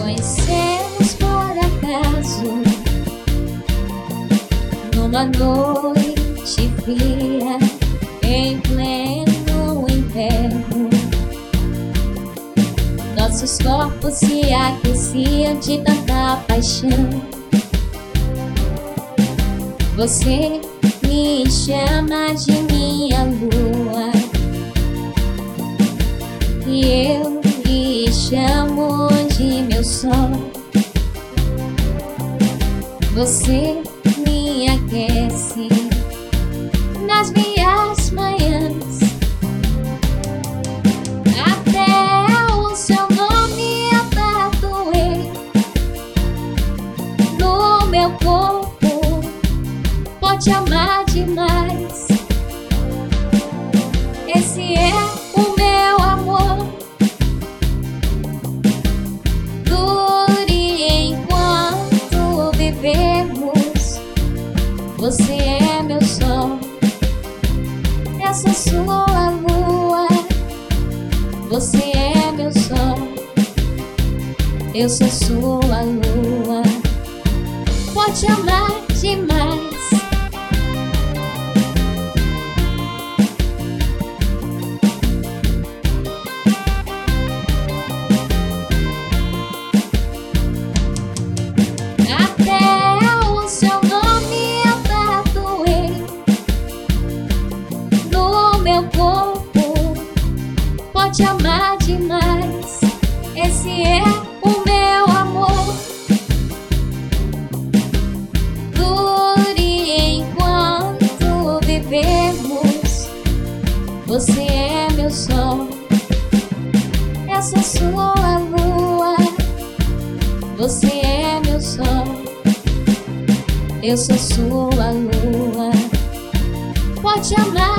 conhecemos por acaso, numa noite fria, em pleno inverno. Nossos corpos se aqueciam de tanta paixão. Você me chama de minha lua e eu lhe chamo de meu sol. Você me aquece nas minhas manhãs, até o seu nome eu tatuei no meu corpo. Pode amar demais, esse é o meu amor. Dure enquanto vivemos. Você é meu sol, eu sou sua lua. Você é meu sol, eu sou sua lua. Pode amar demais. Pode amar demais, esse é o meu amor. Dure enquanto vivemos. Você é meu sol, eu sou sua lua. Você é meu sol, eu sou sua lua. Pode amar